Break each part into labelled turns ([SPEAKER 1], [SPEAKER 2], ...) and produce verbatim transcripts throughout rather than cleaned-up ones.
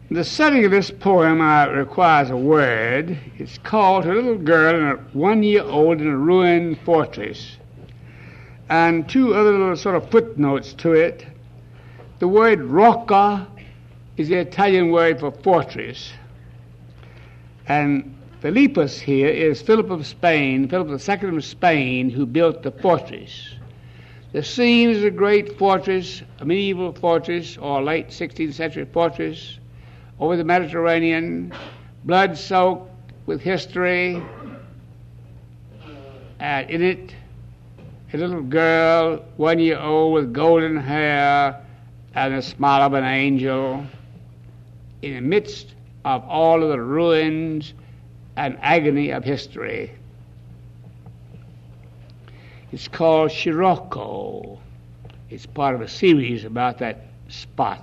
[SPEAKER 1] The setting of this poem uh, requires a word. It's called "A Little Girl, One Year Old in a Ruined Fortress," and two other little sort of footnotes to it. The word rocca is the Italian word for fortress, and Philippus here is Philip of Spain, Philip the Second of Spain, who built the fortress. The scene is a great fortress, a medieval fortress or late sixteenth century fortress over the Mediterranean, blood-soaked with history, and in it a little girl, one year old, with golden hair and the smile of an angel, in the midst of all of the ruins and agony of history. It's called Scirocco. It's part of a series about that spot.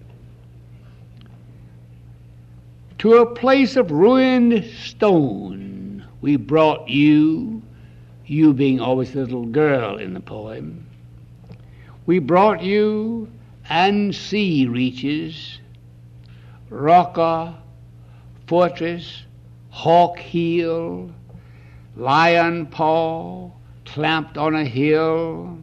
[SPEAKER 1] To a place of ruined stone we brought you, you being always the little girl in the poem. We brought you and sea reaches, rocca, fortress, hawk heel, lion paw, clamped on a hill.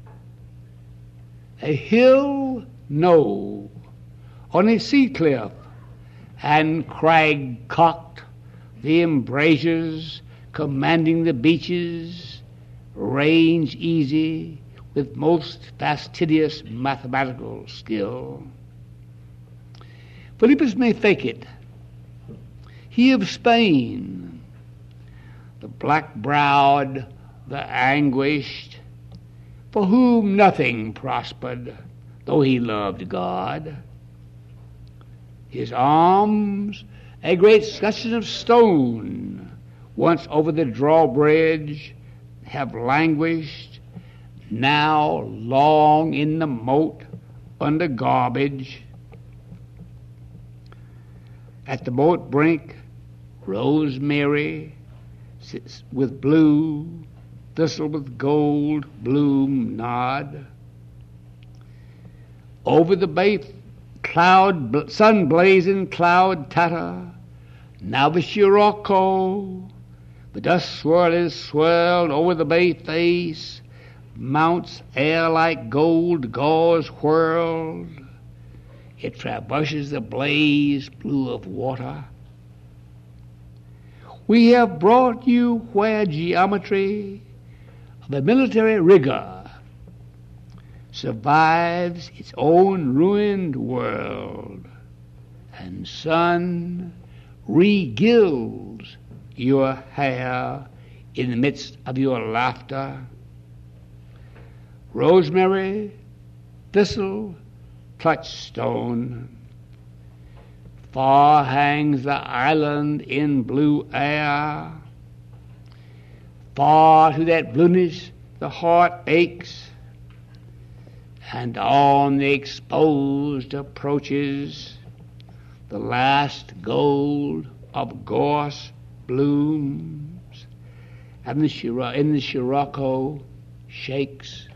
[SPEAKER 1] A hill? No, on a sea cliff, and crag-cocked, the embrasures commanding the beaches, range easy with most fastidious mathematical skill. Philippus may fake it. He of Spain, the black-browed, the anguished, for whom nothing prospered, though he loved God. His arms, a great scutcheon of stone, once over the drawbridge, have languished, now long in the moat under garbage. At the moat brink, rosemary sits with blue, thistle with gold bloom nod. Over the bay, cloud, sun blazing cloud tatter, now the Scirocco, the dust swirl is swirled over the bay face, mounts air like gold gauze whirled. It traverses the blaze blue of water. We have brought you where geometry of a military rigor survives its own ruined world, and sun regilds your hair in the midst of your laughter. Rosemary, thistle, touchstone. Far hangs the island in blue air. Far to that blueness the heart aches, and on the exposed approaches the last gold of gorse blooms, and the Scirocco in the Scirocco shakes